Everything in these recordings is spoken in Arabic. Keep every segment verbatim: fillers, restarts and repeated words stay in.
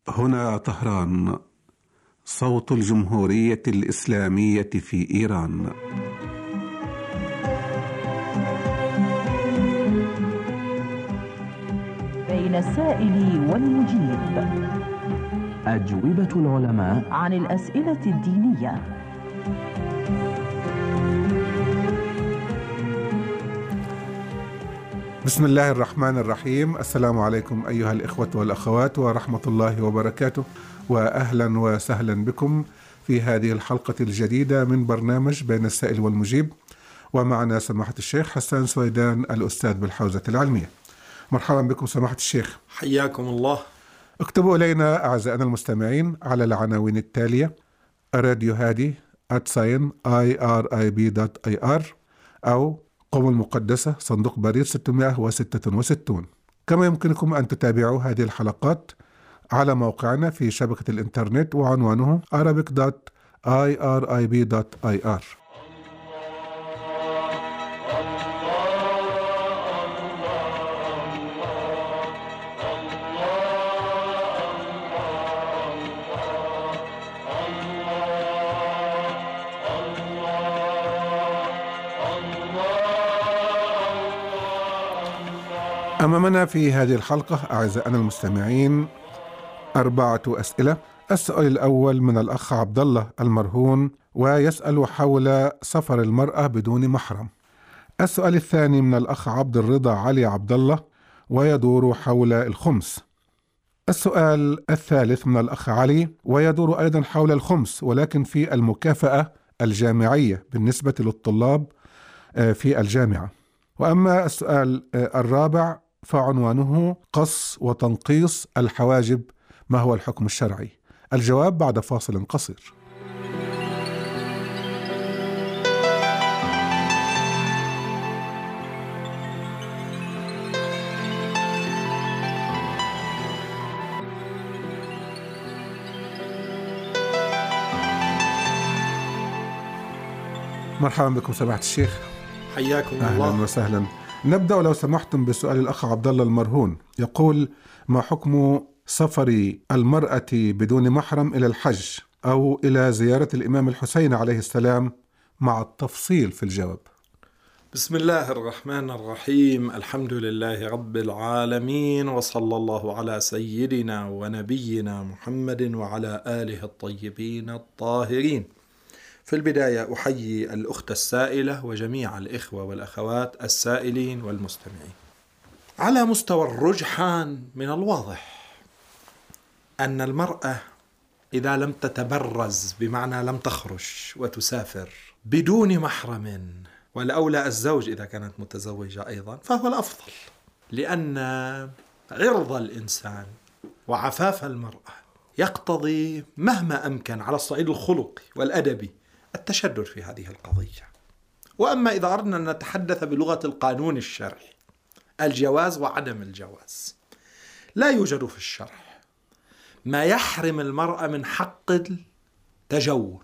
هنا طهران، صوت الجمهورية الإسلامية في إيران. بين السائل والمجيب، أجوبة العلماء عن الأسئلة الدينية. بسم الله الرحمن الرحيم. السلام عليكم أيها الإخوة والأخوات ورحمة الله وبركاته، وأهلا وسهلا بكم في هذه الحلقة الجديدة من برنامج بين السائل والمجيب، ومعنا سماحة الشيخ حسان سويدان الأستاذ بالحوزة العلمية. مرحبا بكم سماحة الشيخ. حياكم الله. اكتبوا إلينا أعزائنا المستمعين على العناوين التالية: راديو هادي آت ساين آي آر آي بي دوت آي آر، أو قم المقدسة صندوق بريد ستمائة وستة وستين. كما يمكنكم أن تتابعوا هذه الحلقات على موقعنا في شبكة الإنترنت وعنوانه arabic dot irib dot I R. أمامنا في هذه الحلقة أعزائنا المستمعين أربعة أسئلة. السؤال الأول من الأخ عبد الله المرهون، ويسأل حول سفر المرأة بدون محرم. السؤال الثاني من الأخ عبد الرضا علي عبد الله، ويدور حول الخمس. السؤال الثالث من الأخ علي، ويدور أيضا حول الخمس ولكن في المكافأة الجامعية بالنسبة للطلاب في الجامعة. وأما السؤال الرابع فعنوانه قص وتنقيص الحواجب، ما هو الحكم الشرعي؟ الجواب بعد فاصل قصير. مرحبا بكم سماحة الشيخ. حياكم أهلا الله. أهلا وسهلا. نبدأ لو سمحتم بسؤال الأخ عبد الله المرهون، يقول: ما حكم سفر المرأة بدون محرم إلى الحج أو إلى زيارة الإمام الحسين عليه السلام، مع التفصيل في الجواب. بسم الله الرحمن الرحيم. الحمد لله رب العالمين، وصلى الله على سيدنا ونبينا محمد وعلى آله الطيبين الطاهرين. في البداية أحيي الأخت السائلة وجميع الإخوة والأخوات السائلين والمستمعين. على مستوى الرجحان من الواضح أن المرأة إذا لم تتبرز، بمعنى لم تخرج وتسافر بدون محرم، والأولى الزوج إذا كانت متزوجة أيضا، فهو الأفضل، لأن عرض الإنسان وعفاف المرأة يقتضي مهما أمكن على الصعيد الخلقي والأدبي التشدد في هذه القضية. وأما إذا أردنا أن نتحدث بلغة القانون الشرعي، الجواز وعدم الجواز، لا يوجد في الشرع ما يحرم المرأة من حق التجول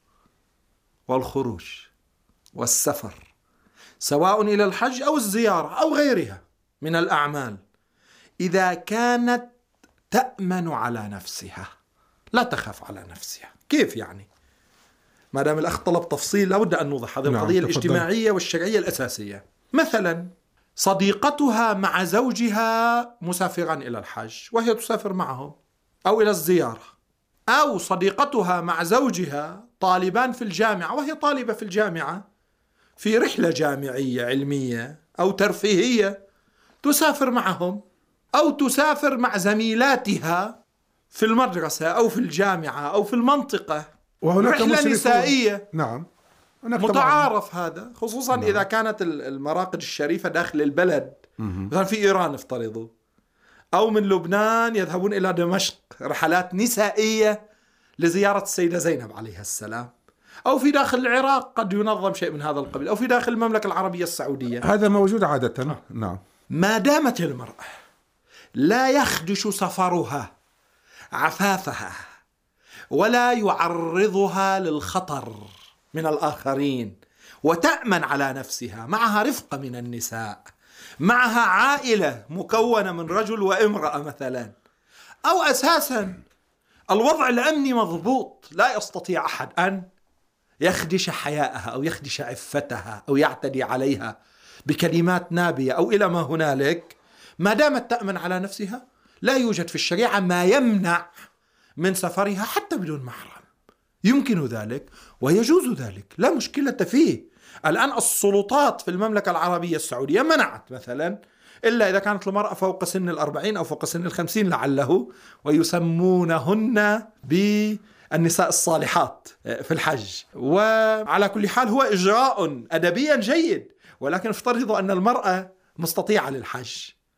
والخروج والسفر، سواء إلى الحج أو الزيارة أو غيرها من الأعمال، إذا كانت تأمن على نفسها، لا تخاف على نفسها. كيف يعني؟ ما دام الأخ طلب تفصيل لابد أن نوضح هذه القضية نعم، الاجتماعية والشرعية الأساسية. مثلا صديقتها مع زوجها مسافرا إلى الحج وهي تسافر معهم أو إلى الزيارة، أو صديقتها مع زوجها طالبان في الجامعة وهي طالبة في الجامعة في رحلة جامعية علمية أو ترفيهية تسافر معهم، أو تسافر مع زميلاتها في المدرسة أو في الجامعة أو في المنطقة، رحلة نسائية. نعم، متعارف طبعاً. هذا خصوصا نعم. إذا كانت المراقد الشريفة داخل البلد، مثلا في إيران افترضوا، أو من لبنان يذهبون إلى دمشق، رحلات نسائية لزيارة السيدة زينب عليها السلام، أو في داخل العراق قد ينظم شيء من هذا القبيل، أو في داخل المملكة العربية السعودية. هذا موجود عادة. آه. نعم. ما دامت المرأة لا يخدش سفرها عفافها ولا يعرضها للخطر من الآخرين، وتأمن على نفسها، معها رفقة من النساء، معها عائلة مكونة من رجل وامرأة مثلا، أو أساسا الوضع الأمني مضبوط، لا يستطيع أحد أن يخدش حياءها أو يخدش عفتها أو يعتدي عليها بكلمات نابية أو إلى ما هنالك. ما دامت تأمن على نفسها لا يوجد في الشريعة ما يمنع من سفرها حتى بدون محرم. يمكن ذلك ويجوز ذلك، لا مشكلة فيه. الآن السلطات في المملكة العربية السعودية منعت مثلا إلا إذا كانت المرأة فوق سن الأربعين أو فوق سن الخمسين لعله، ويسمونهن بالنساء الصالحات في الحج. وعلى كل حال هو إجراء أدبيا جيد، ولكن افترضوا أن المرأة مستطيعة للحج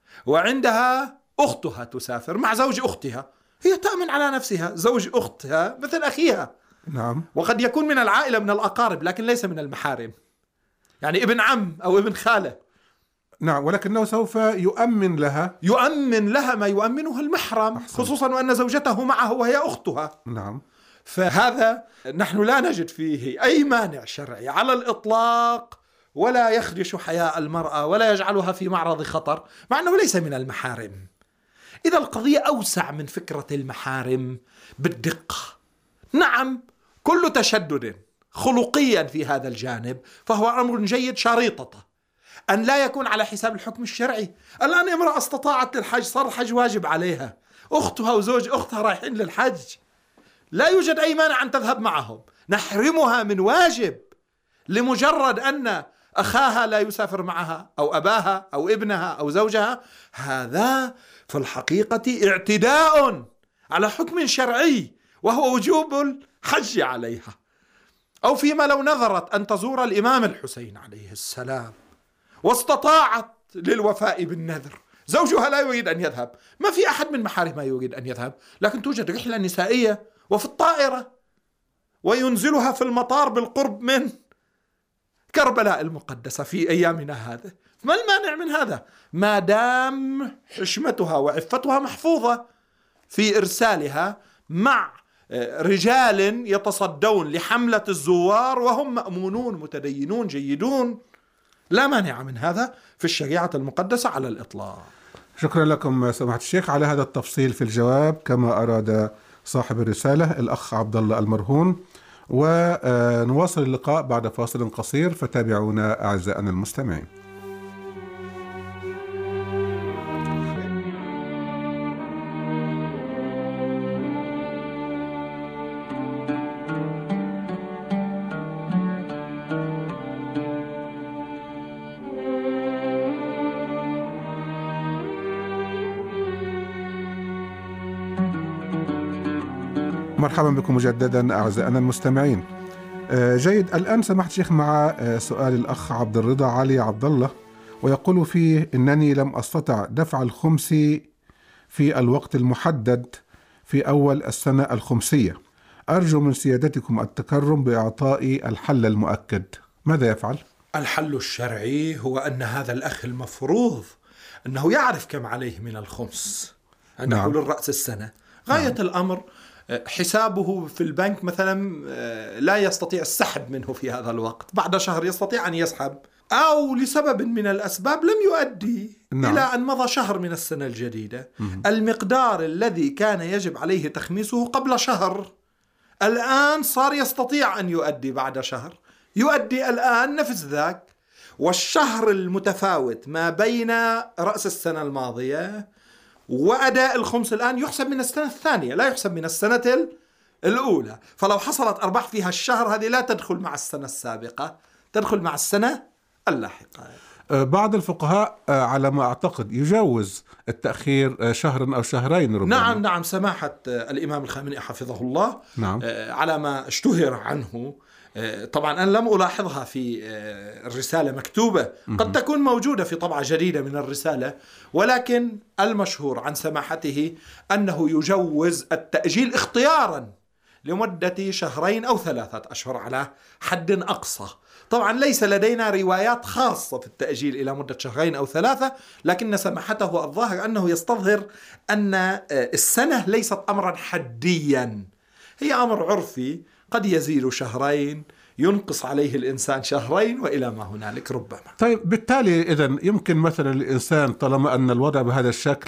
وعندها أختها تسافر مع زوج أختها، هي تأمن على نفسها، زوج أختها مثل أخيها. نعم. وقد يكون من العائلة من الأقارب لكن ليس من المحارم، يعني ابن عم أو ابن خالة. نعم، ولكنه سوف يؤمن لها يؤمن لها ما يؤمنها المحرم. أحسن. خصوصا وأن زوجته معه وهي أختها. نعم. فهذا نحن لا نجد فيه أي مانع شرعي على الإطلاق، ولا يخدش حياء المرأة ولا يجعلها في معرض خطر، مع أنه ليس من المحارم. إذا القضية أوسع من فكرة المحارم بالدقة. نعم، كل تشدد خلقيا في هذا الجانب فهو أمر جيد، شريطته أن لا يكون على حساب الحكم الشرعي. الآن امرأة استطاعت للحج، صار الحج واجب عليها، أختها وزوج أختها رايحين للحج، لا يوجد أي مانع أن تذهب معهم، نحرمها من واجب لمجرد أن أخاها لا يسافر معها أو أباها أو ابنها أو زوجها. هذا في الحقيقة اعتداء على حكم شرعي وهو وجوب الحج عليها. أو فيما لو نظرت أن تزور الإمام الحسين عليه السلام واستطاعت للوفاء بالنذر، زوجها لا يريد أن يذهب، ما في أحد من محارمها يريد أن يذهب، لكن توجد رحلة نسائية وفي الطائرة وينزلها في المطار بالقرب من كربلاء المقدسة في أيامنا هذا. ما المانع من هذا ما دام حشمتها وعفتها محفوظة في إرسالها مع رجال يتصدون لحملة الزوار وهم مأمونون متدينون جيدون؟ لا مانع من هذا في الشريعة المقدسة على الإطلاق. شكرا لكم سماحة الشيخ على هذا التفصيل في الجواب كما أراد صاحب الرسالة الأخ عبد الله المرهون. ونواصل اللقاء بعد فاصل قصير، فتابعونا أعزائنا المستمعين. مرحبا بكم مجددا أعزائنا المستمعين. جيد، الآن سمحت شيخ مع سؤال الأخ عبد الرضا علي عبد الله، ويقول فيه إنني لم أستطع دفع الخمس في الوقت المحدد في أول السنة الخمسية، أرجو من سيادتكم التكرم بإعطائي الحل المؤكد، ماذا يفعل؟ الحل الشرعي هو أن هذا الأخ المفروض أنه يعرف كم عليه من الخمس عند حلول نعم. رأس السنة. غاية نعم. الأمر حسابه في البنك مثلا لا يستطيع السحب منه في هذا الوقت، بعد شهر يستطيع أن يسحب، أو لسبب من الأسباب لم يؤدي نعم. إلى أن مضى شهر من السنة الجديدة. مم. المقدار الذي كان يجب عليه تخميسه قبل شهر الآن صار يستطيع أن يؤدي بعد شهر، يؤدي الآن نفس ذاك. والشهر المتفاوت ما بين رأس السنة الماضية وأداء الخمس الآن يحسب من السنة الثانية، لا يحسب من السنة الأولى. فلو حصلت أرباح فيها الشهر هذه لا تدخل مع السنة السابقة، تدخل مع السنة اللاحقة. بعض الفقهاء على ما أعتقد يجوز التأخير شهر أو شهرين ربما. نعم نعم، سماحة الإمام الخامنئي حفظه الله نعم. على ما اشتهر عنه، طبعا أنا لم ألاحظها في الرسالة مكتوبة، قد تكون موجودة في طبعة جديدة من الرسالة، ولكن المشهور عن سماحته أنه يجوز التأجيل اختيارا لمدة شهرين أو ثلاثة أشهر على حد أقصى. طبعا ليس لدينا روايات خاصة في التأجيل إلى مدة شهرين أو ثلاثة، لكن سماحته الظاهر أنه يستظهر أن السنة ليست أمرا حديا، هي أمر عرفي قد يزيد شهرين، ينقص عليه الإنسان شهرين وإلى ما هنالك ربما. طيب بالتالي إذن يمكن مثلا الإنسان طالما أن الوضع بهذا الشكل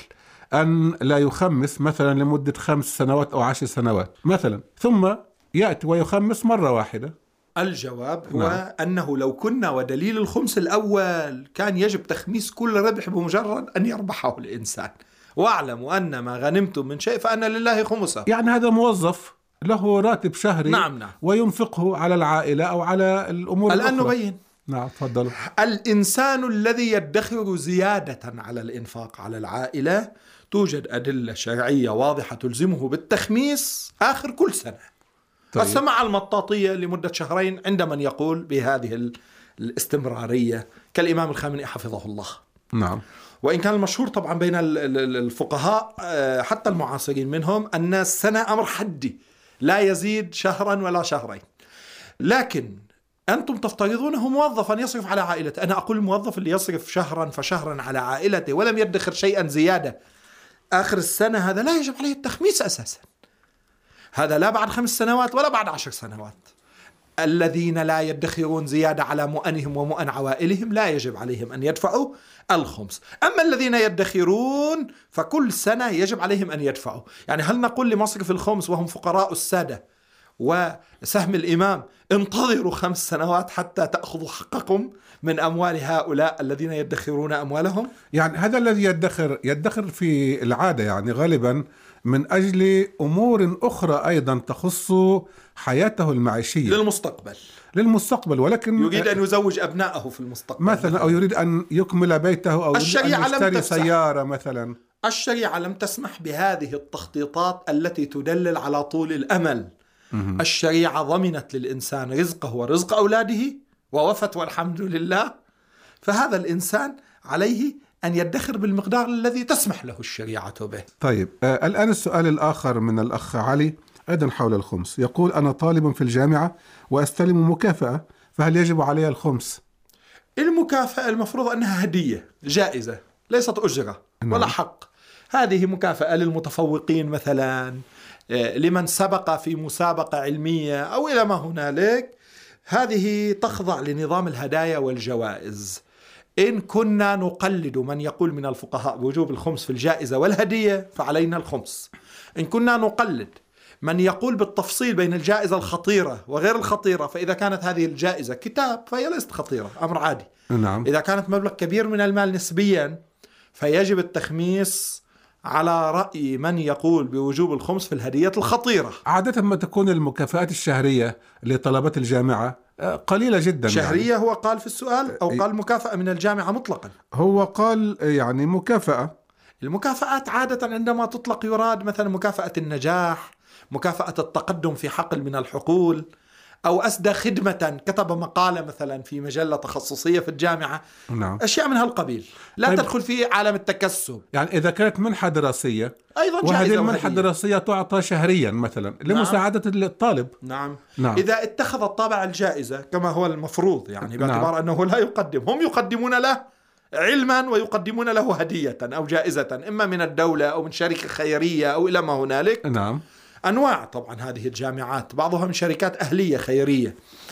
أن لا يخمس مثلا لمدة خمس سنوات أو عشر سنوات مثلا، ثم يأتي ويخمس مرة واحدة؟ الجواب هو نعم. أنه لو كنا ودليل الخمس الأول كان يجب تخميس كل ربح بمجرد أن يربحه الإنسان. واعلموا أن ما غنمتم من شيء فأن لله خمسه. يعني هذا موظف له راتب شهري، نعم نعم، وينفقه على العائلة أو على الأمور الآن الأخرى. نبين. نعم تفضلوا. الإنسان الذي يدخر زيادة على الإنفاق على العائلة توجد أدلة شرعية واضحة تلزمه بالتخميس آخر كل سنة. طيب. السماع المطاطية لمدة شهرين عند من يقول بهذه الاستمرارية كالإمام الخامنئي حفظه الله. نعم. وإن كان المشهور طبعا بين الفقهاء حتى المعاصرين منهم أن السنة أمر حدي لا يزيد شهرا ولا شهرين، لكن أنتم تفترضونه موظفا يصرف على عائلته. أنا أقول الموظف اللي يصرف شهرا فشهرا على عائلته ولم يدخر شيئا زيادة آخر السنة هذا لا يجب عليه التخميس أساسا، هذا لا بعد خمس سنوات ولا بعد عشر سنوات. الذين لا يدخرون زيادة على مؤنهم ومؤن عوائلهم لا يجب عليهم أن يدفعوا الخمس. أما الذين يدخرون فكل سنة يجب عليهم أن يدفعوا. يعني هل نقول لمصرف الخمس وهم فقراء السادة وسهم الإمام انتظروا خمس سنوات حتى تأخذوا حقكم من أموال هؤلاء الذين يدخرون أموالهم؟ يعني هذا الذي يدخر يدخر في العادة يعني غالبا من أجل أمور أخرى أيضا تخص حياته المعيشية للمستقبل للمستقبل ولكن يريد أن يزوج أبنائه في المستقبل مثلا، أو يريد أن يكمل بيته، أو يريد أن يشتري سيارة مثلا. الشريعة لم تسمح بهذه التخطيطات التي تدلل على طول الأمل. م- الشريعة ضمنت للإنسان رزقه ورزق أولاده ووفت والحمد لله، فهذا الإنسان عليه أن يدخر بالمقدار الذي تسمح له الشريعة به. طيب آه الآن السؤال الآخر من الأخ علي أيضا حول الخمس، يقول: أنا طالب في الجامعة وأستلم مكافأة، فهل يجب علي الخمس؟ المكافأة المفروض أنها هدية جائزة ليست أجرة ولا حق. هذه مكافأة للمتفوقين مثلا، لمن سبق في مسابقة علمية أو إلى ما هنالك، هذه تخضع لنظام الهدايا والجوائز. إن كنا نقلد من يقول من الفقهاء بوجوب الخمس في الجائزة والهدية فعلينا الخمس. إن كنا نقلد من يقول بالتفصيل بين الجائزة الخطيرة وغير الخطيرة، فإذا كانت هذه الجائزة كتاب فهي ليست خطيرة، أمر عادي. نعم. إذا كانت مبلغ كبير من المال نسبيا فيجب التخميس على رأي من يقول بوجوب الخمس في الهدية الخطيرة. عادة ما تكون المكافآت الشهرية لطلبة الجامعة قليلة جدا. شهرية يعني. هو قال في السؤال أو قال مكافأة من الجامعة مطلقا؟ هو قال يعني مكافأة. المكافآت عادة عندما تطلق يراد مثلا مكافأة النجاح، مكافأة التقدم في حقل من الحقول، أو أسدى خدمة، كتب مقالة مثلا في مجلة تخصصية في الجامعة. نعم. أشياء من هالقبيل لا طيب. تدخل في عالم التكسب. يعني إذا كانت منحة دراسية أيضا وهذه المنحة الدراسية تعطى شهريا مثلا لمساعدة نعم. الطالب. نعم. نعم. إذا اتخذ الطابع الجائزة كما هو المفروض، يعني باعتبار نعم. أنه لا يقدم، هم يقدمون له علما ويقدمون له هدية أو جائزة إما من الدولة أو من شركة خيرية أو إلى ما هنالك. نعم. أنواع طبعا هذه الجامعات، بعضها من شركات أهلية خيرية.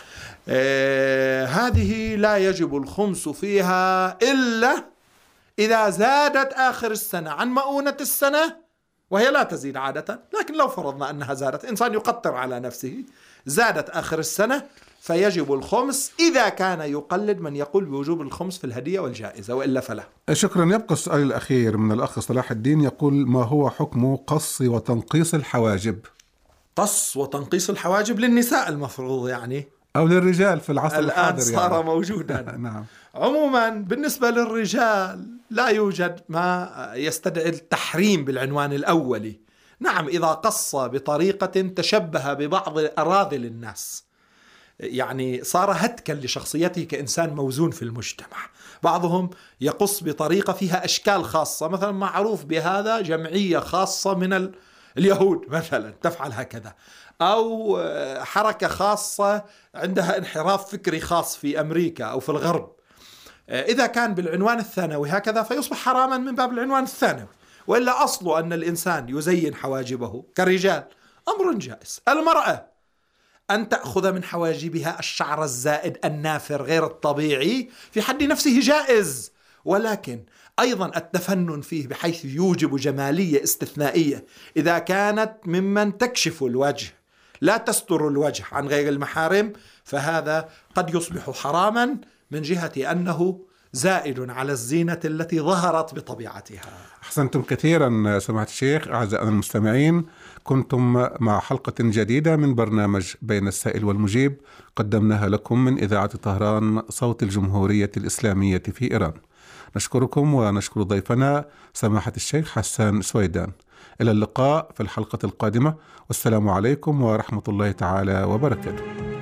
آه هذه لا يجب الخمس فيها إلا إذا زادت آخر السنة عن مؤونة السنة، وهي لا تزيد عادة، لكن لو فرضنا أنها زادت، إنسان يقطر على نفسه، زادت آخر السنة فيجب الخمس إذا كان يقلد من يقول بوجوب الخمس في الهدية والجائزة، وإلا فلا. شكرا. يبقى السؤال الأخير من الأخ صلاح الدين، يقول: ما هو حكم قص وتنقيص الحواجب؟ قص وتنقيص الحواجب للنساء المفروض يعني، أو للرجال في العصر الآن الحاضر صار يعني. موجودا. نعم. عموما بالنسبة للرجال لا يوجد ما يستدعي التحريم بالعنوان الأولي. نعم، إذا قص بطريقة تشبه ببعض أراذل الناس، يعني صار هتكا لشخصيته كإنسان موزون في المجتمع. بعضهم يقص بطريقة فيها أشكال خاصة، مثلا معروف بهذا جمعية خاصة من اليهود مثلا تفعل هكذا، أو حركة خاصة عندها انحراف فكري خاص في أمريكا أو في الغرب. إذا كان بالعنوان الثانوي هكذا فيصبح حراما من باب العنوان الثانوي، وإلا أصله أن الإنسان يزين حواجبه كرجال أمر جائز. المرأة أن تأخذ من حواجبها الشعر الزائد النافر غير الطبيعي في حد نفسه جائز، ولكن أيضا التفنن فيه بحيث يوجب جمالية استثنائية إذا كانت ممن تكشف الوجه لا تستر الوجه عن غير المحارم، فهذا قد يصبح حراما من جهة أنه زائد على الزينة التي ظهرت بطبيعتها. أحسنتم كثيرا سماحة الشيخ. أعزائنا المستمعين، كنتم مع حلقة جديدة من برنامج بين السائل والمجيب قدمناها لكم من إذاعة طهران صوت الجمهورية الإسلامية في إيران. نشكركم ونشكر ضيفنا سماحة الشيخ حسان سويدان. إلى اللقاء في الحلقة القادمة، والسلام عليكم ورحمة الله تعالى وبركاته.